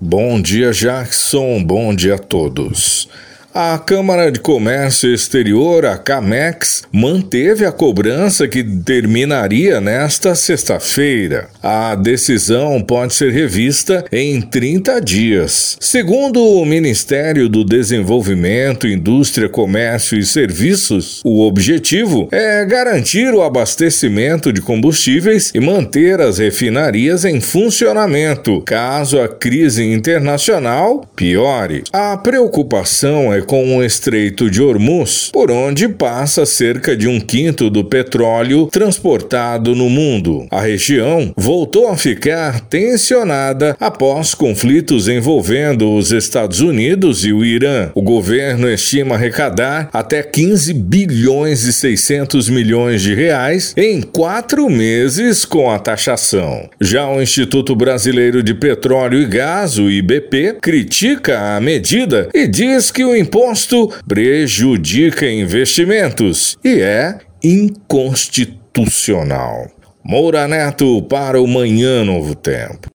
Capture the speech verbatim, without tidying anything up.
Bom dia, Jackson. Bom dia a todos. A Câmara de Comércio Exterior, a Camex, manteve a cobrança que terminaria nesta sexta-feira. A decisão pode ser revista em trinta dias. Segundo o Ministério do Desenvolvimento, Indústria, Comércio e Serviços, o objetivo é garantir o abastecimento de combustíveis e manter as refinarias em funcionamento, caso a crise internacional piore. A preocupação é com o Estreito de Hormuz, por onde passa cerca de um quinto do petróleo transportado no mundo. A região voltou a ficar tensionada após conflitos envolvendo os Estados Unidos e o Irã. O governo estima arrecadar até quinze bilhões e seiscentos milhões de reais em quatro meses com a taxação. Já o Instituto Brasileiro de Petróleo e Gás, o I B P, critica a medida e diz que o imposto prejudica investimentos e é inconstitucional. Moura Neto para o Manhã Novo Tempo.